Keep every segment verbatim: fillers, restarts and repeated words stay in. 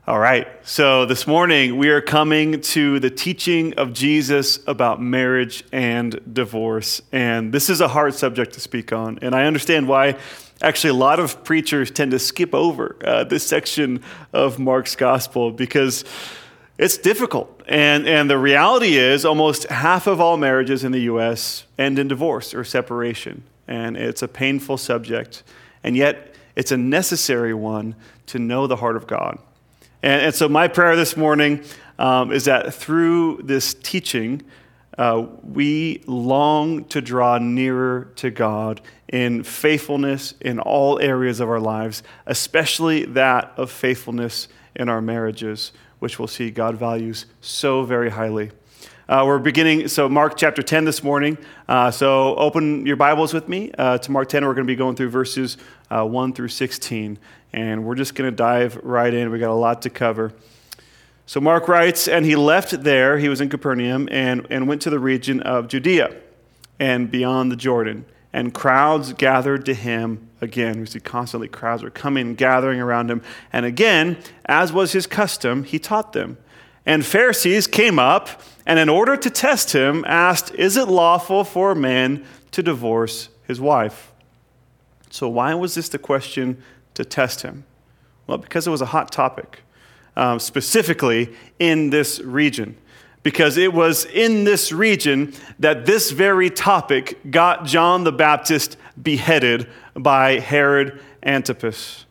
All right, so this morning we are coming to the teaching of Jesus about marriage and divorce. And this is a hard subject to speak on. And I understand why actually a lot of preachers tend to skip over uh, this section of Mark's gospel because it's difficult. And, and the reality is almost half of all marriages in the U S end in divorce or separation. And it's a painful subject. And yet it's a necessary one to know the heart of God. And, and so my prayer this morning um, is that through this teaching, uh, we long to draw nearer to God in faithfulness in all areas of our lives, especially that of faithfulness in our marriages, which we'll see God values so very highly. Uh, we're beginning, so Mark chapter ten this morning. Uh, so open your Bibles with me uh, to Mark ten. We're going to be going through verses uh, one through sixteen. And we're just going to dive right in. We got a lot to cover. So Mark writes, and he left there, he was in Capernaum, and, and went to the region of Judea and beyond the Jordan. And crowds gathered to him again. We see constantly crowds are coming, gathering around him. And again, as was his custom, he taught them. And Pharisees came up, and in order to test him, asked, is it lawful for a man to divorce his wife? So why was this the question to test him? Well, because it was a hot topic, um, specifically in this region. Because it was in this region that this very topic got John the Baptist beheaded by Herod Antipas.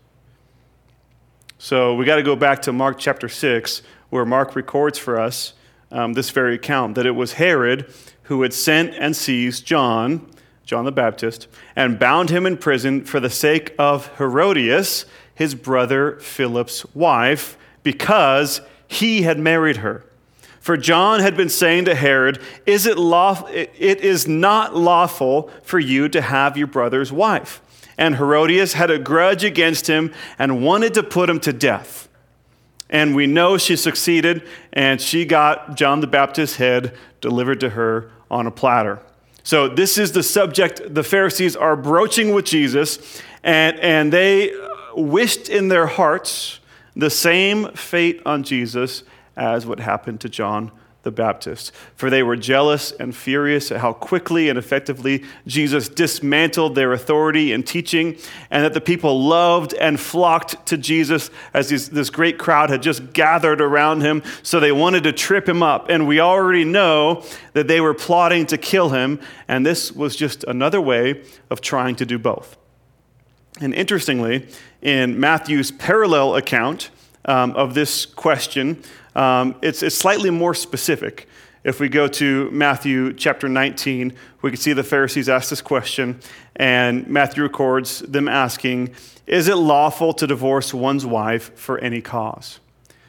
So we got to go back to Mark chapter six, where Mark records for us um, this very account, that it was Herod who had sent and seized John, John the Baptist, and bound him in prison for the sake of Herodias, his brother Philip's wife, because he had married her. For John had been saying to Herod, "Is it law- it is not lawful for you to have your brother's wife." And Herodias had a grudge against him and wanted to put him to death. And we know she succeeded, and she got John the Baptist's head delivered to her on a platter. So this is the subject the Pharisees are broaching with Jesus, and, and they wished in their hearts the same fate on Jesus as what happened to John the Baptist. For they were jealous and furious at how quickly and effectively Jesus dismantled their authority and teaching, and that the people loved and flocked to Jesus as this, this great crowd had just gathered around him, so they wanted to trip him up. And we already know that they were plotting to kill him, and this was just another way of trying to do both. And interestingly, in Matthew's parallel account um, of this question, Um, it's, it's slightly more specific. If we go to Matthew chapter nineteen, we can see the Pharisees ask this question, and Matthew records them asking, is it lawful to divorce one's wife for any cause?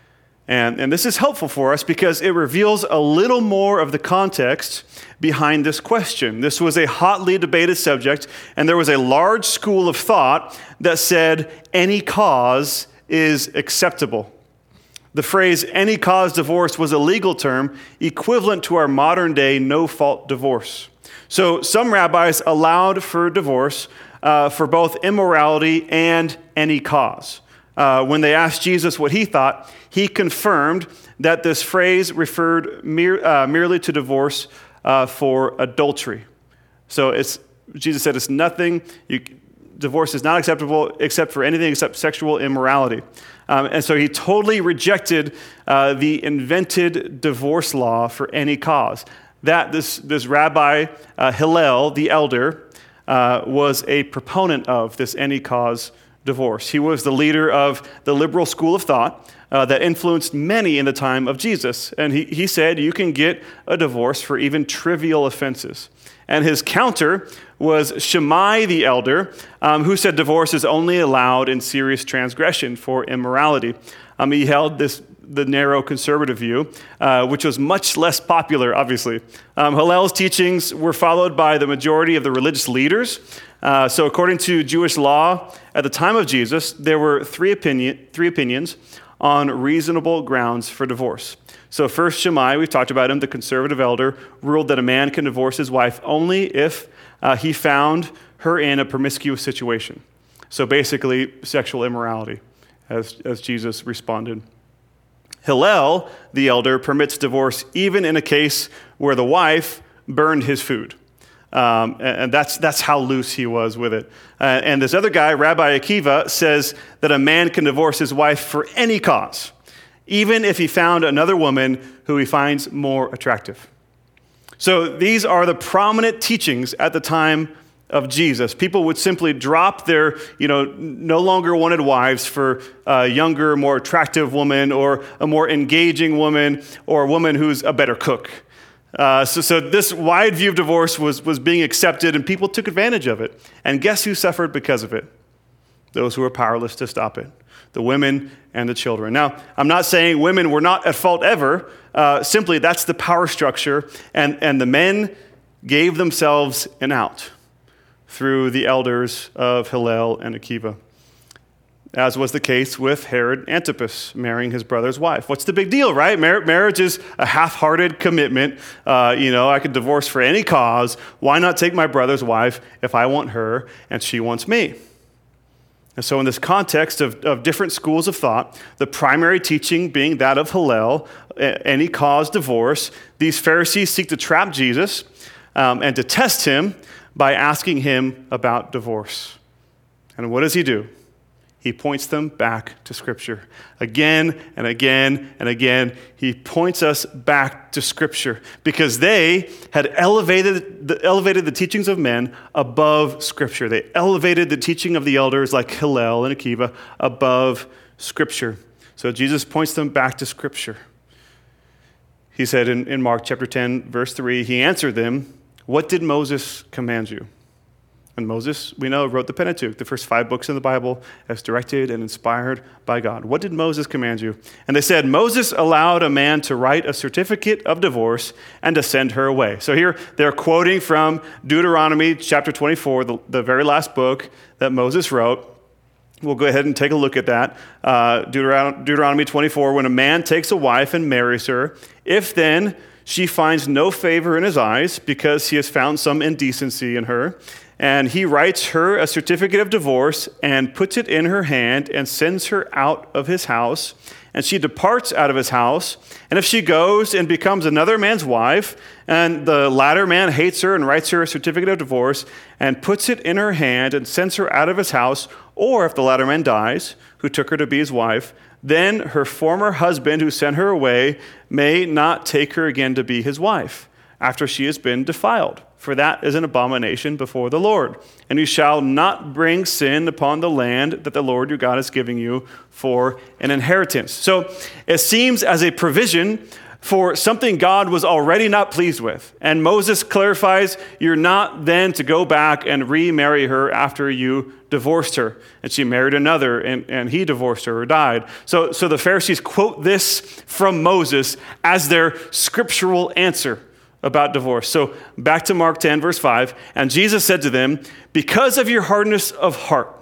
And, and this is helpful for us because it reveals a little more of the context behind this question. This was a hotly debated subject, and there was a large school of thought that said any cause is acceptable. The phrase any cause divorce was a legal term equivalent to our modern day no-fault divorce. So some rabbis allowed for divorce uh, for both immorality and any cause. Uh, when they asked Jesus what he thought, he confirmed that this phrase referred mere, uh, merely to divorce uh, for adultery. So it's Jesus said it's nothing, you, divorce is not acceptable except for anything except sexual immorality. Um, and so he totally rejected uh, the invented divorce law for any cause. That this, this rabbi, uh, Hillel, the elder, uh, was a proponent of this any cause divorce. He was the leader of the liberal school of thought uh, that influenced many in the time of Jesus. And he, he said you can get a divorce for even trivial offenses. And his counter was Shammai the elder, um, who said divorce is only allowed in serious transgression for immorality. Um, he held this the narrow conservative view, uh, which was much less popular, obviously. Um, Hillel's teachings were followed by the majority of the religious leaders. Uh, so according to Jewish law, at the time of Jesus, there were three opinion, three opinions on reasonable grounds for divorce. So first, Shammai, we've talked about him, the conservative elder, ruled that a man can divorce his wife only if uh, he found her in a promiscuous situation. So basically, sexual immorality, as, as Jesus responded. Hillel, the elder, permits divorce even in a case where the wife burned his food. Um, and, and that's that's how loose he was with it. Uh, and this other guy, Rabbi Akiva, says that a man can divorce his wife for any cause, even if he found another woman who he finds more attractive. So these are the prominent teachings at the time of Jesus. People would simply drop their, you know, no longer wanted wives for a younger, more attractive woman, or a more engaging woman, or a woman who's a better cook. Uh, so, so this wide view of divorce was, was being accepted, and people took advantage of it. And guess who suffered because of it? Those who were powerless to stop it. The women and the children. Now, I'm not saying women were not at fault ever. Uh, simply, that's the power structure. And, and the men gave themselves an out through the elders of Hillel and Akiva, as was the case with Herod Antipas marrying his brother's wife. What's the big deal, right? Mar- marriage is a half-hearted commitment. Uh, you know, I could divorce for any cause. Why not take my brother's wife if I want her and she wants me? And so in this context of, of different schools of thought, the primary teaching being that of Hillel, any cause divorce, these Pharisees seek to trap Jesus um, and to test him by asking him about divorce. And what does he do? He points them back to Scripture. Again and again and again, he points us back to Scripture because they had elevated the, elevated the teachings of men above Scripture. They elevated the teaching of the elders like Hillel and Akiva above Scripture. So Jesus points them back to Scripture. He said in, in Mark chapter ten, verse three, he answered them, "What did Moses command you?" And Moses, we know, wrote the Pentateuch, the first five books in the Bible, as directed and inspired by God. What did Moses command you? And they said, Moses allowed a man to write a certificate of divorce and to send her away. So here they're quoting from Deuteronomy chapter twenty-four, the, the very last book that Moses wrote. We'll go ahead and take a look at that. Uh, Deuteron- Deuteronomy twenty-four, when a man takes a wife and marries her, if then she finds no favor in his eyes because he has found some indecency in her, and he writes her a certificate of divorce and puts it in her hand and sends her out of his house, and she departs out of his house, and if she goes and becomes another man's wife, and the latter man hates her and writes her a certificate of divorce and puts it in her hand and sends her out of his house, or if the latter man dies, who took her to be his wife, then her former husband who sent her away may not take her again to be his wife after she has been defiled. For that is an abomination before the Lord. And you shall not bring sin upon the land that the Lord your God is giving you for an inheritance. So it seems as a provision for something God was already not pleased with. And Moses clarifies, you're not then to go back and remarry her after you divorced her. And she married another, and, and he divorced her or died. So, so the Pharisees quote this from Moses as their scriptural answer about divorce. So back to Mark ten, verse five. And Jesus said to them, because of your hardness of heart,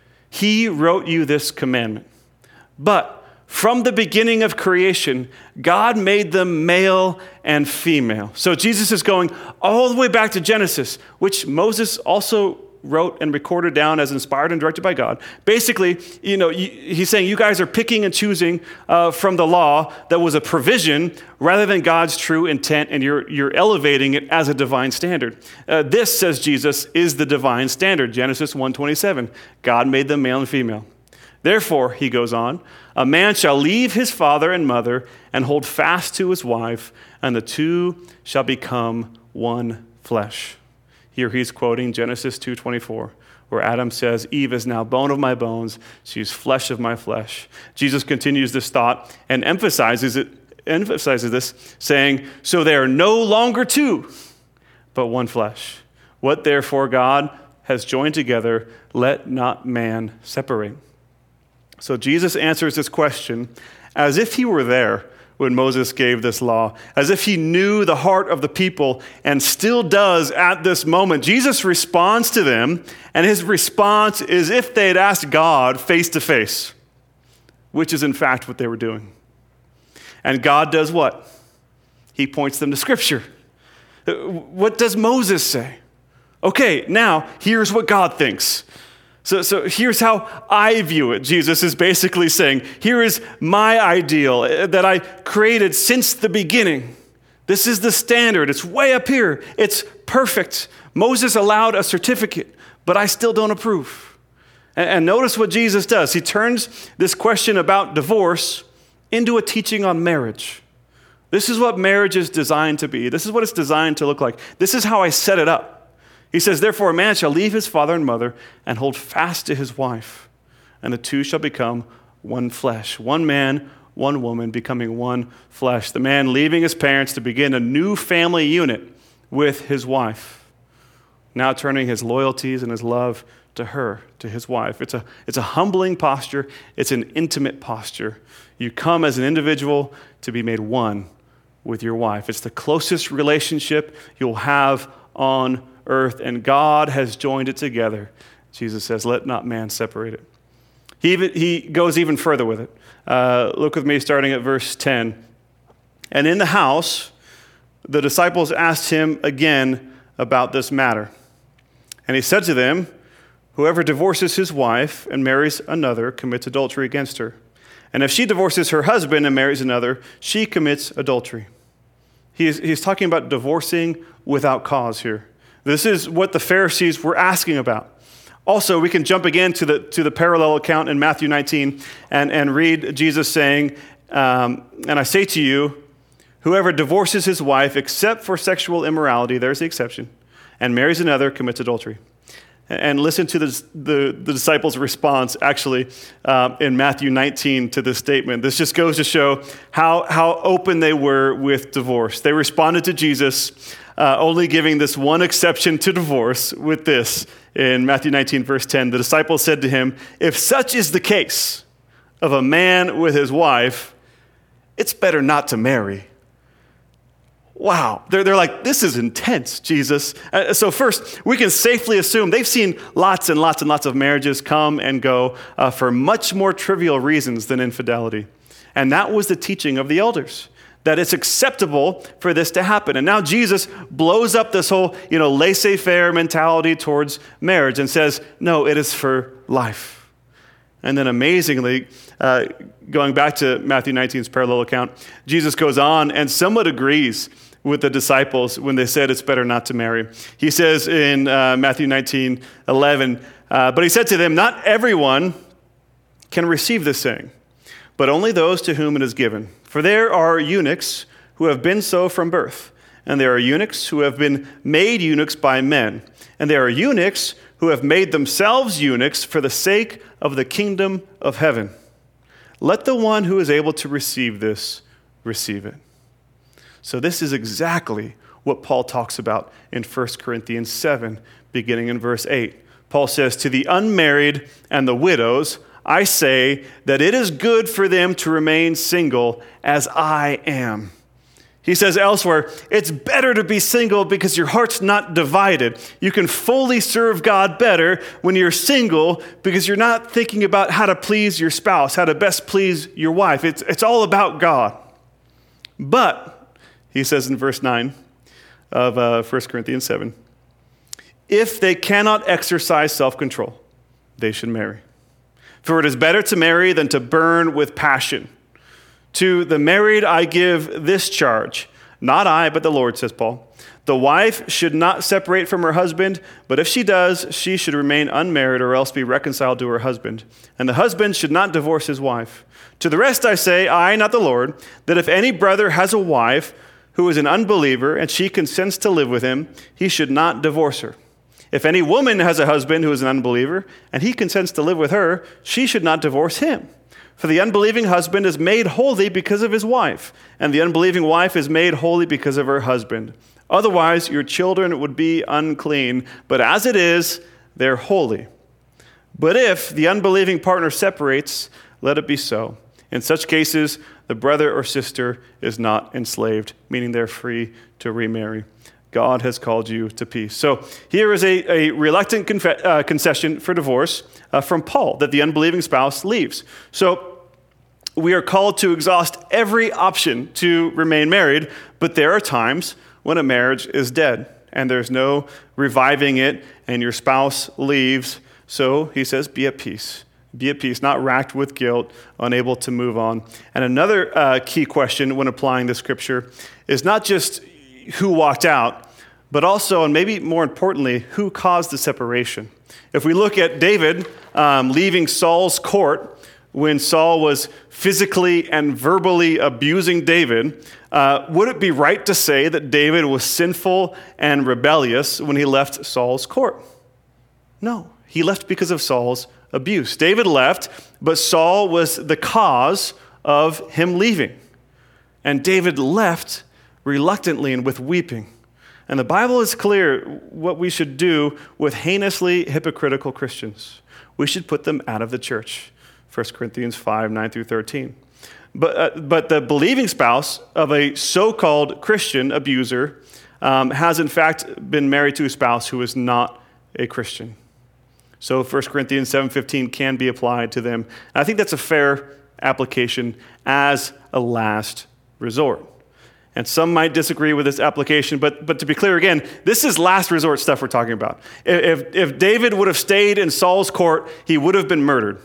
he wrote you this commandment. But from the beginning of creation, God made them male and female. So Jesus is going all the way back to Genesis, which Moses also wrote and recorded down as inspired and directed by God. Basically, you know, he's saying you guys are picking and choosing uh, from the law that was a provision rather than God's true intent, and you're you're elevating it as a divine standard. Uh, this, says Jesus, is the divine standard. Genesis one twenty-seven. God made them male and female. Therefore, he goes on, a man shall leave his father and mother and hold fast to his wife, and the two shall become one flesh. Here he's quoting Genesis two twenty-four, where Adam says, Eve is now bone of my bones, she's flesh of my flesh. Jesus continues this thought and emphasizes it, emphasizes this, saying, so they are no longer two, but one flesh. What therefore God has joined together, let not man separate. So Jesus answers this question as if he were there when Moses gave this law, as if he knew the heart of the people and still does at this moment. Jesus responds to them, and his response is if they had asked God face to face, which is in fact what they were doing. And God does what? He points them to Scripture. What does Moses say? Okay, now here's what God thinks. So, so here's how I view it. Jesus is basically saying, here is my ideal that I created since the beginning. This is the standard. It's way up here. It's perfect. Moses allowed a certificate, but I still don't approve. And, and notice what Jesus does. He turns this question about divorce into a teaching on marriage. This is what marriage is designed to be. This is what it's designed to look like. This is how I set it up. He says, therefore, a man shall leave his father and mother and hold fast to his wife, and the two shall become one flesh. One man, one woman, becoming one flesh. The man leaving his parents to begin a new family unit with his wife, now turning his loyalties and his love to her, to his wife. It's a, it's a humbling posture. It's an intimate posture. You come as an individual to be made one with your wife. It's the closest relationship you'll have on earth, and God has joined it together. Jesus says, let not man separate it. He, even, he goes even further with it. Uh, look with me starting at verse ten. And in the house, the disciples asked him again about this matter. And he said to them, whoever divorces his wife and marries another commits adultery against her. And if she divorces her husband and marries another, she commits adultery. He is, he's talking about divorcing without cause here. This is what the Pharisees were asking about. Also, we can jump again to the to the parallel account in Matthew nineteen and, and read Jesus saying, um, and I say to you, whoever divorces his wife except for sexual immorality, there's the exception, and marries another commits adultery. And listen to the, the, the disciples' response, actually, uh, in Matthew nineteen to this statement. This just goes to show how, how open they were with divorce. They responded to Jesus, uh, only giving this one exception to divorce with this. In Matthew nineteen, verse ten, the disciples said to him, if such is the case of a man with his wife, it's better not to marry. Wow. They're, they're like, this is intense, Jesus. Uh, so first, we can safely assume they've seen lots and lots and lots of marriages come and go uh, for much more trivial reasons than infidelity. And that was the teaching of the elders, that it's acceptable for this to happen. And now Jesus blows up this whole, you know, laissez-faire mentality towards marriage and says, no, it is for life. And then amazingly, uh, going back to Matthew nineteen's parallel account, Jesus goes on and somewhat agrees with the disciples when they said it's better not to marry. He says in uh, Matthew nineteen eleven, uh, but he said to them, not everyone can receive this saying, but only those to whom it is given. For there are eunuchs who have been so from birth, and there are eunuchs who have been made eunuchs by men, and there are eunuchs who have made themselves eunuchs for the sake of the kingdom of heaven. Let the one who is able to receive this receive it. So this is exactly what Paul talks about in First Corinthians seven, beginning in verse eight. Paul says, to the unmarried and the widows, I say that it is good for them to remain single as I am. He says elsewhere, it's better to be single because your heart's not divided. You can fully serve God better when you're single because you're not thinking about how to please your spouse, how to best please your wife. It's, it's all about God. But, he says in verse nine of uh, First Corinthians seven, if they cannot exercise self-control, they should marry. For it is better to marry than to burn with passion. To the married I give this charge, not I, but the Lord, says Paul. The wife should not separate from her husband, but if she does, she should remain unmarried or else be reconciled to her husband. And the husband should not divorce his wife. To the rest I say, I, not the Lord, that if any brother has a wife who is an unbeliever and she consents to live with him, he should not divorce her. If any woman has a husband who is an unbeliever and he consents to live with her, she should not divorce him. For the unbelieving husband is made holy because of his wife, and the unbelieving wife is made holy because of her husband. Otherwise, your children would be unclean, but as it is, they're holy. But if the unbelieving partner separates, let it be so. In such cases, the brother or sister is not enslaved, meaning they're free to remarry. God has called you to peace. So here is a, a reluctant confe- uh, concession for divorce uh, from Paul, that the unbelieving spouse leaves. So we are called to exhaust every option to remain married, but there are times when a marriage is dead and there's no reviving it and your spouse leaves. So he says, be at peace. Be at peace, not racked with guilt, unable to move on. And another uh, key question when applying the scripture is not just who walked out, but also, and maybe more importantly, who caused the separation. If we look at David um, leaving Saul's court when Saul was physically and verbally abusing David, uh, would it be right to say that David was sinful and rebellious when he left Saul's court? No, he left because of Saul's abuse. David left, but Saul was the cause of him leaving. And David left reluctantly and with weeping. And the Bible is clear what we should do with heinously hypocritical Christians. We should put them out of the church. First Corinthians five, nine through thirteen. But, uh, but the believing spouse of a so-called Christian abuser um, has in fact been married to a spouse who is not a Christian. So First Corinthians seven fifteen can be applied to them. And I think that's a fair application as a last resort. And some might disagree with this application, but, but to be clear again, this is last resort stuff we're talking about. If, if David would have stayed in Saul's court, he would have been murdered.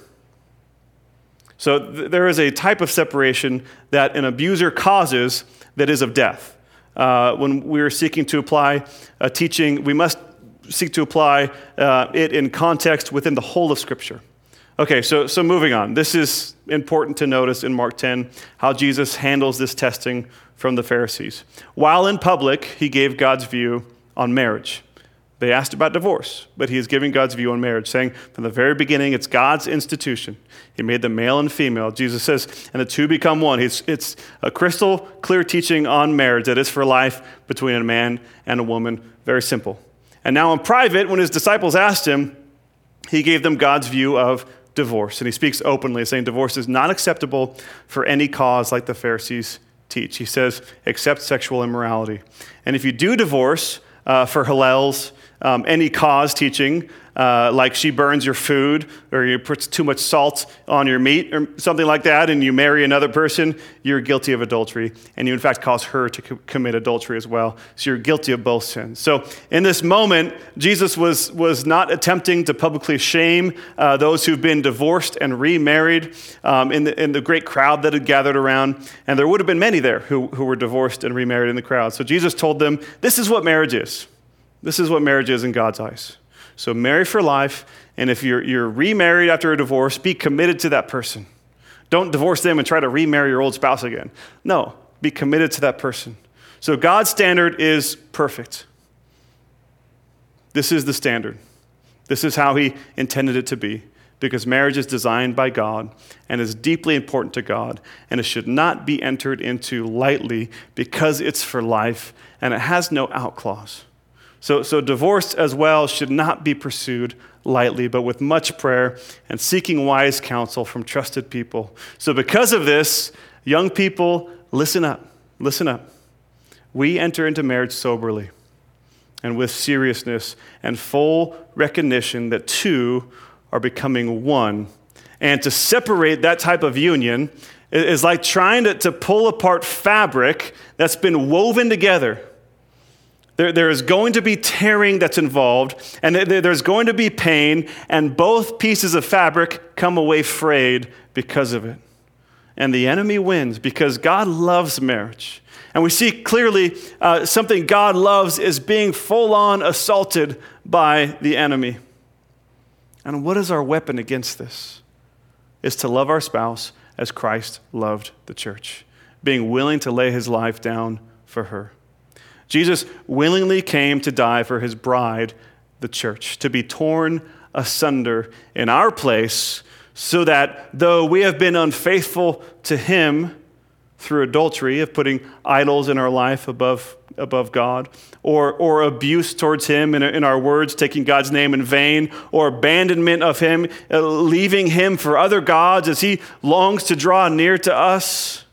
So th- there is a type of separation that an abuser causes that is of death. Uh, when we're seeking to apply a teaching, we must seek to apply uh, it in context within the whole of Scripture. Okay, so so moving on. This is important to notice in Mark ten, how Jesus handles this testing from the Pharisees. While in public, he gave God's view on marriage. They asked about divorce, but he is giving God's view on marriage, saying from the very beginning, it's God's institution. He made them male and female. Jesus says, and the two become one. It's, it's a crystal clear teaching on marriage that is for life between a man and a woman. Very simple. And now in private, when his disciples asked him, he gave them God's view of divorce. And he speaks openly, saying divorce is not acceptable for any cause like the Pharisees teach. He says, except sexual immorality. And if you do divorce uh, for Hillel's, um, any cause teaching, uh, like she burns your food or you put too much salt on your meat or something like that, and you marry another person, you're guilty of adultery. And you, in fact, cause her to co- commit adultery as well. So you're guilty of both sins. So in this moment, Jesus was, was not attempting to publicly shame uh, those who've been divorced and remarried um, in, the, in the great crowd that had gathered around. And there would have been many there who, who were divorced and remarried in the crowd. So Jesus told them, this is what marriage is. This is what marriage is in God's eyes. So marry for life, and if you're, you're remarried after a divorce, be committed to that person. Don't divorce them and try to remarry your old spouse again. No, be committed to that person. So God's standard is perfect. This is the standard. This is how he intended it to be, because marriage is designed by God and is deeply important to God, and it should not be entered into lightly because it's for life and it has no out clause. So, so divorce as well should not be pursued lightly, but with much prayer and seeking wise counsel from trusted people. So because of this, young people, listen up, listen up. We enter into marriage soberly and with seriousness and full recognition that two are becoming one. And to separate that type of union is like trying to, to pull apart fabric that's been woven together. There, there is going to be tearing that's involved, and there, there's going to be pain, and both pieces of fabric come away frayed because of it. And the enemy wins because God loves marriage. And we see clearly uh, something God loves is being full-on assaulted by the enemy. And what is our weapon against this? Is to love our spouse as Christ loved the church, being willing to lay his life down for her. Jesus willingly came to die for his bride, the church, to be torn asunder in our place so that though we have been unfaithful to him through adultery of putting idols in our life above, above God, or, or abuse towards him in, in our words, taking God's name in vain, or abandonment of him, uh, leaving him for other gods as he longs to draw near to us.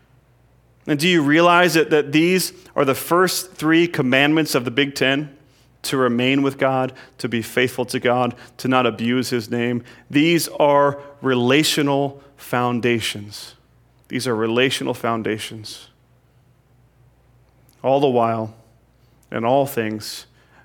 And do you realize that, that these are the first three commandments of the Big Ten? To remain with God, to be faithful to God, to not abuse his name. These are relational foundations. These are relational foundations. All the while, in all things,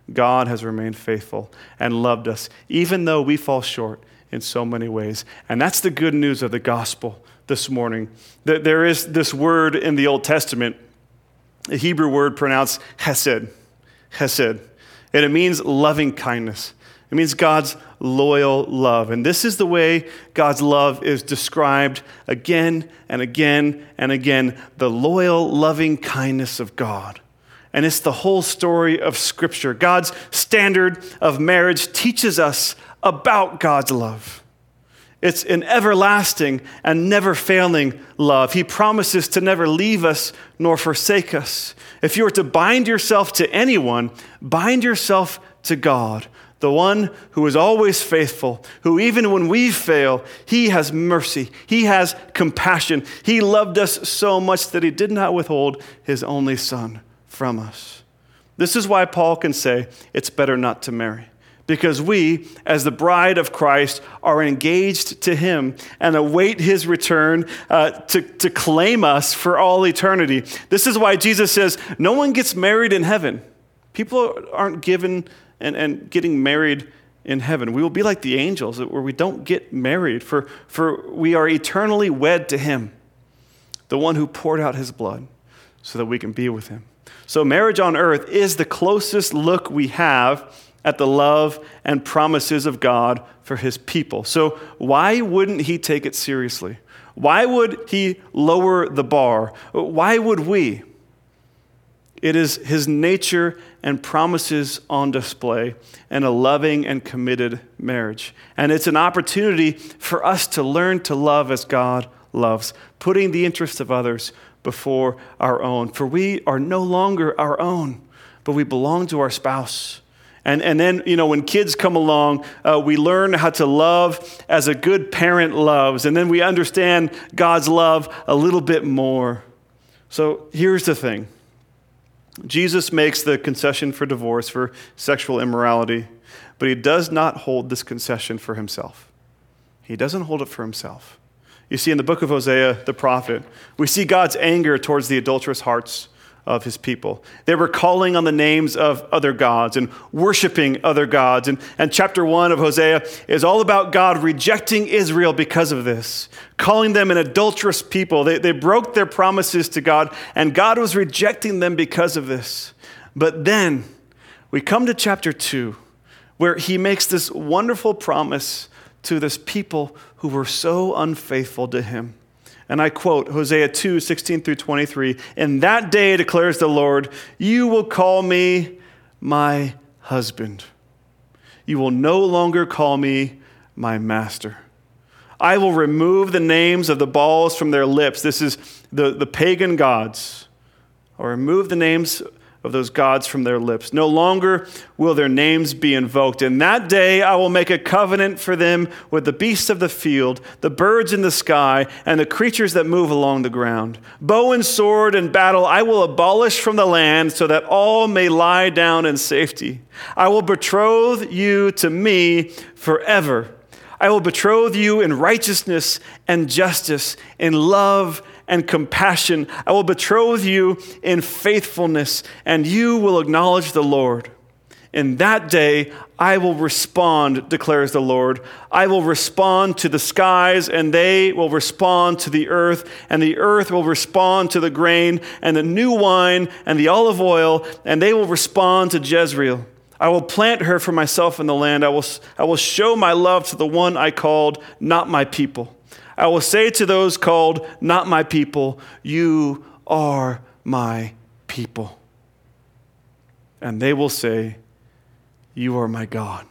God has remained faithful and loved us, even though we fall short in so many ways. And that's the good news of the gospel this morning. There is this word in the Old Testament, a Hebrew word pronounced hesed, hesed, and it means loving kindness. It means God's loyal love. And this is the way God's love is described again and again and again, the loyal, loving kindness of God. And it's the whole story of Scripture. God's standard of marriage teaches us about God's love. It's an everlasting and never failing love. He promises to never leave us nor forsake us. If you were to bind yourself to anyone, bind yourself to God, the one who is always faithful, who even when we fail, he has mercy. He has compassion. He loved us so much that he did not withhold his only son from us. This is why Paul can say it's better not to marry. Because we, as the bride of Christ, are engaged to him and await his return uh, to, to claim us for all eternity. This is why Jesus says, no one gets married in heaven. People aren't given and, and getting married in heaven. We will be like the angels, where we don't get married, for, for we are eternally wed to him, the one who poured out his blood so that we can be with him. So marriage on earth is the closest look we have at the love and promises of God for his people. So why wouldn't he take it seriously? Why would he lower the bar? Why would we? It is his nature and promises on display in a loving and committed marriage. And it's an opportunity for us to learn to love as God loves, putting the interests of others before our own. For we are no longer our own, but we belong to our spouse. And and then, you know, when kids come along, uh, we learn how to love as a good parent loves. And then we understand God's love a little bit more. So here's the thing. Jesus makes the concession for divorce for sexual immorality, but he does not hold this concession for himself. He doesn't hold it for himself. You see, in the book of Hosea, the prophet, we see God's anger towards the adulterous hearts of his people. They were calling on the names of other gods and worshiping other gods. And, and chapter one of Hosea is all about God rejecting Israel because of this, calling them an adulterous people. They, they broke their promises to God, and God was rejecting them because of this. But then we come to chapter two, where he makes this wonderful promise to this people who were so unfaithful to him. And I quote Hosea two, sixteen through twenty-three, "In that day, declares the Lord, you will call me my husband. You will no longer call me my master. I will remove the names of the Baals from their lips." This is the, the pagan gods. I'll remove the names of those gods from their lips. No longer will their names be invoked. In that day, I will make a covenant for them with the beasts of the field, the birds in the sky, and the creatures that move along the ground. Bow and sword and battle I will abolish from the land, so that all may lie down in safety. I will betroth you to me forever. I will betroth you in righteousness and justice, in love and compassion. I will betroth you in faithfulness, and you will acknowledge the Lord. In that day, I will respond, declares the Lord. I will respond to the skies, and they will respond to the earth, and the earth will respond to the grain, and the new wine, and the olive oil, and they will respond to Jezreel. I will plant her for myself in the land. I will, I will show my love to the one I called not my people. I will say to those called not my people, you are my people. And they will say, you are my God.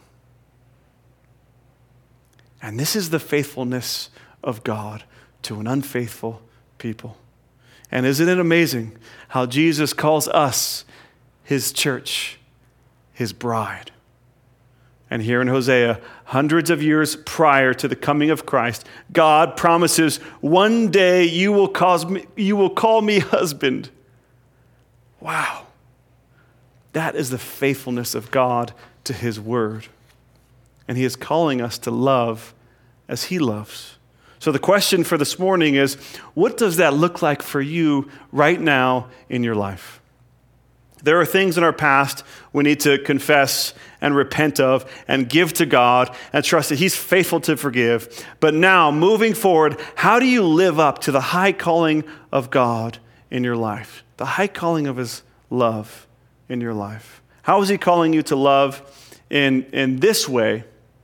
And this is the faithfulness of God to an unfaithful people. And isn't it amazing how Jesus calls us, his church, his bride? And here in Hosea, hundreds of years prior to the coming of Christ, God promises, one day you will cause me, you will call me husband. Wow. That is the faithfulness of God to his word. And he is calling us to love as he loves. So the question for this morning is, what does that look like for you right now in your life? There are things in our past we need to confess and repent of and give to God and trust that he's faithful to forgive. But now, moving forward, how do you live up to the high calling of God in your life? The high calling of his love in your life. How is he calling you to love in, in this way,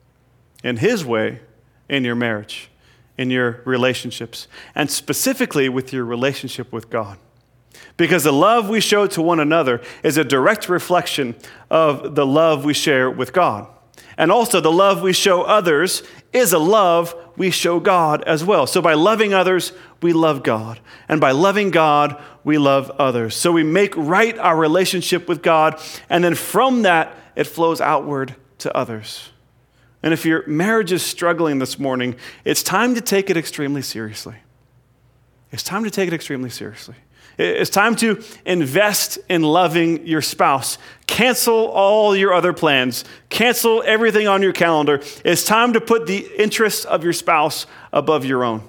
in his way, in your marriage, in your relationships, and specifically with your relationship with God? Because the love we show to one another is a direct reflection of the love we share with God. And also the love we show others is a love we show God as well. So by loving others, we love God. And by loving God, we love others. So we make right our relationship with God, and then from that, it flows outward to others. And if your marriage is struggling this morning, it's time to take it extremely seriously. It's time to take it extremely seriously. It's time to invest in loving your spouse. Cancel all your other plans. Cancel everything on your calendar. It's time to put the interests of your spouse above your own.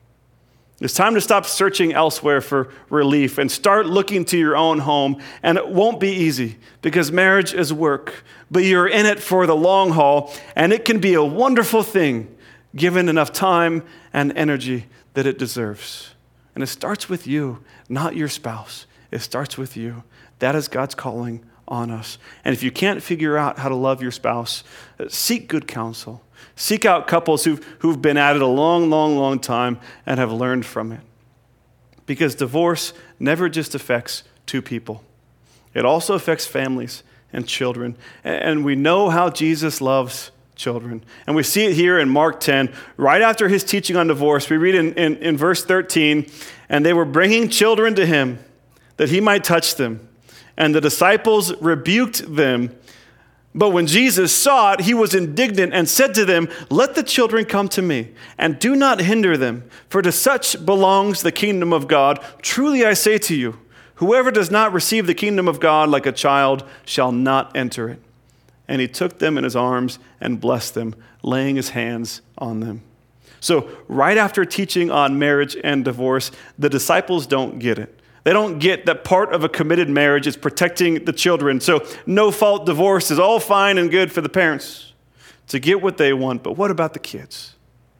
It's time to stop searching elsewhere for relief and start looking to your own home. And it won't be easy because marriage is work, but you're in it for the long haul, and it can be a wonderful thing given enough time and energy that it deserves. And it starts with you, not your spouse. It starts with you. That is God's calling on us. And if you can't figure out how to love your spouse, seek good counsel. Seek out couples who've, who've been at it a long, long, long time and have learned from it. Because divorce never just affects two people. It also affects families and children. And we know how Jesus loves children. And we see it here in Mark ten. Right after his teaching on divorce, we read in, in, in verse thirteen, and they were bringing children to him that he might touch them. And the disciples rebuked them. But when Jesus saw it, he was indignant and said to them, "Let the children come to me, and do not hinder them, for to such belongs the kingdom of God. Truly I say to you, whoever does not receive the kingdom of God like a child shall not enter it." And he took them in his arms and blessed them, laying his hands on them. So right after teaching on marriage and divorce, the disciples don't get it. They don't get that part of a committed marriage is protecting the children. So no-fault divorce is all fine and good for the parents to get what they want. But what about the kids?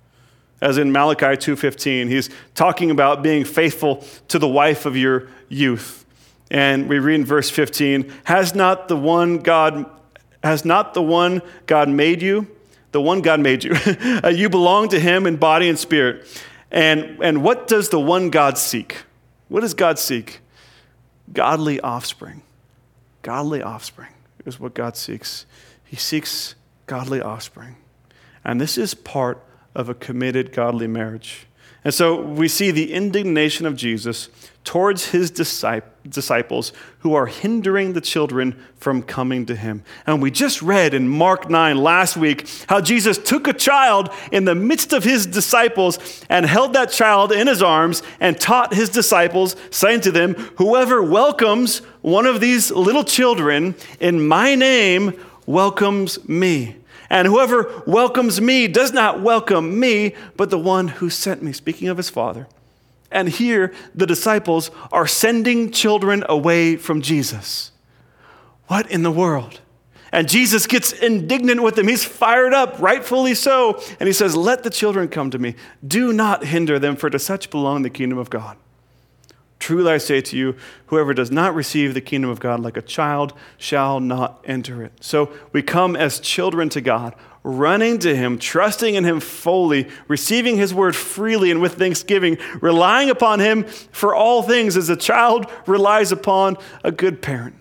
As in Malachi two fifteen, he's talking about being faithful to the wife of your youth. And we read in verse fifteen, has not the one God Has not the one God made you, the one God made you, you belong to him in body and spirit. And, and what does the one God seek? What does God seek? Godly offspring. Godly offspring is what God seeks. He seeks godly offspring. And this is part of a committed godly marriage. And so we see the indignation of Jesus towards his disciples who are hindering the children from coming to him. And we just read in Mark nine last week how Jesus took a child in the midst of his disciples and held that child in his arms and taught his disciples, saying to them, "Whoever welcomes one of these little children in my name welcomes me. And whoever welcomes me does not welcome me, but the one who sent me," speaking of his Father. And here, the disciples are sending children away from Jesus. What in the world? And Jesus gets indignant with them. He's fired up, rightfully so. And he says, "Let the children come to me. Do not hinder them, for to such belong the kingdom of God. Truly I say to you, whoever does not receive the kingdom of God like a child shall not enter it." So we come as children to God, running to him, trusting in him fully, receiving his word freely and with thanksgiving, relying upon him for all things as a child relies upon a good parent.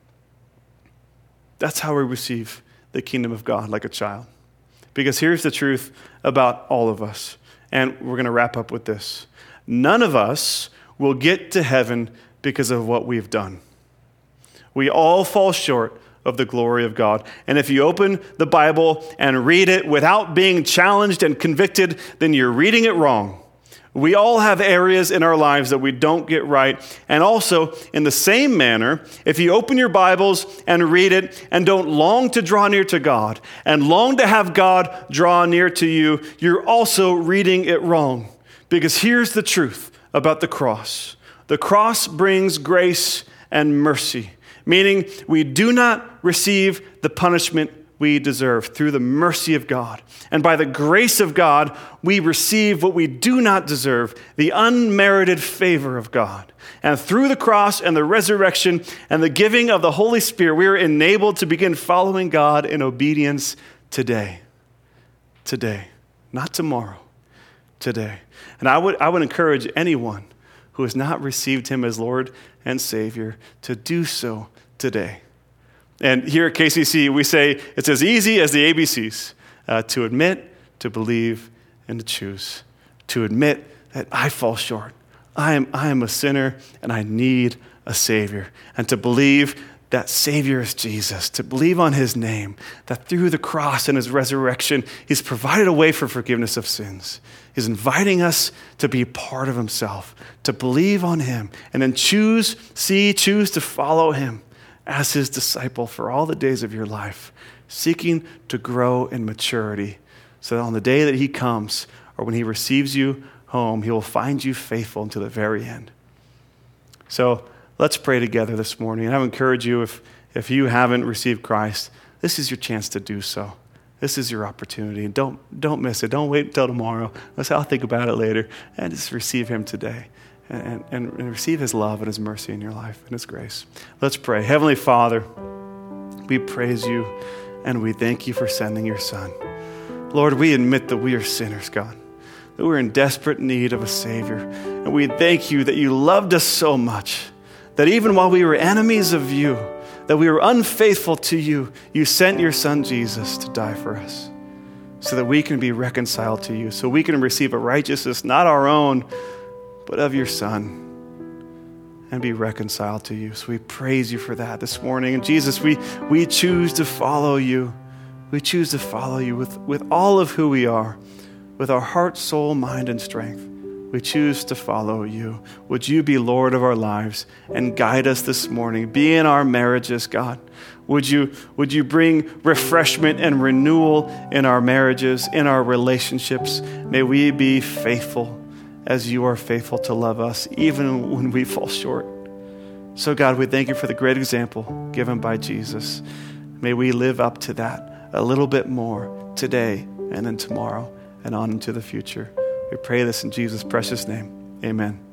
That's how we receive the kingdom of God like a child. Because here's the truth about all of us. And we're going to wrap up with this. None of us will get to heaven because of what we've done. We all fall short of the glory of God. And if you open the Bible and read it without being challenged and convicted, then you're reading it wrong. We all have areas in our lives that we don't get right. And also, in the same manner, if you open your Bibles and read it and don't long to draw near to God and long to have God draw near to you, you're also reading it wrong. Because here's the truth about the cross. The cross brings grace and mercy. meaning we do not receive the punishment we deserve through the mercy of God. And by the grace of God, we receive what we do not deserve, the unmerited favor of God. And through the cross and the resurrection and the giving of the Holy Spirit, we are enabled to begin following God in obedience today. Today, not tomorrow, today. And I would, I would encourage anyone who has not received him as Lord and Savior to do so today. And here at K C C, we say it's as easy as the A B Cs, uh, to admit, to believe, and to choose. To admit that I fall short. I am, I am a sinner, and I need a Savior. And to believe that Savior is Jesus, to believe on his name, that through the cross and his resurrection, he's provided a way for forgiveness of sins. He's inviting us to be part of himself, to believe on him, and then choose, see, choose to follow him as his disciple for all the days of your life, seeking to grow in maturity so that on the day that he comes or when he receives you home, he will find you faithful until the very end. So let's pray together this morning. And I would encourage you, if, if you haven't received Christ, this is your chance to do so. This is your opportunity. And don't, don't miss it. Don't wait until tomorrow. Let's I'll think about it later. And just receive him today. And, and, and receive his love and his mercy in your life and his grace. Let's pray. Heavenly Father, we praise you and we thank you for sending your Son. Lord, we admit that we are sinners, God, that we're in desperate need of a Savior. And we thank you that you loved us so much that even while we were enemies of you, that we were unfaithful to you, you sent your Son Jesus to die for us so that we can be reconciled to you, so we can receive a righteousness not our own, but of your Son, and be reconciled to you. So we praise you for that this morning. And Jesus, we, we choose to follow you. We choose to follow you with, with all of who we are, with our heart, soul, mind, and strength. We choose to follow you. Would you be Lord of our lives and guide us this morning? Be in our marriages, God. Would you, would you bring refreshment and renewal in our marriages, in our relationships? May we be faithful as you are faithful to love us, even when we fall short. So God, we thank you for the great example given by Jesus. May we live up to that a little bit more today and then tomorrow and on into the future. We pray this in Jesus' precious name. Amen.